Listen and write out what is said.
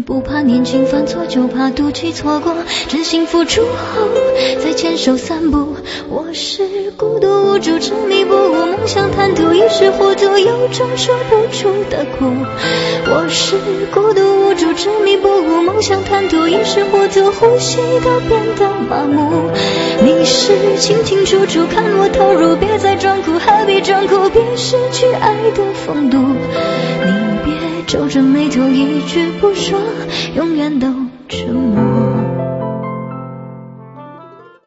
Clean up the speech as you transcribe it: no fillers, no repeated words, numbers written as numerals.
不怕年轻犯错，就怕赌气错过。真心付出后再牵手散步，我是孤独无助，执迷不悟，梦想贪图，一时糊涂，有种说不出的苦。我是孤独无助，执迷不悟，梦想贪图，一时糊涂，呼吸都变得麻木。你是清清楚楚看我投入，别再装哭，何必装哭，别失去爱的风度。你别皱着眉头，一句不说，永远都沉默。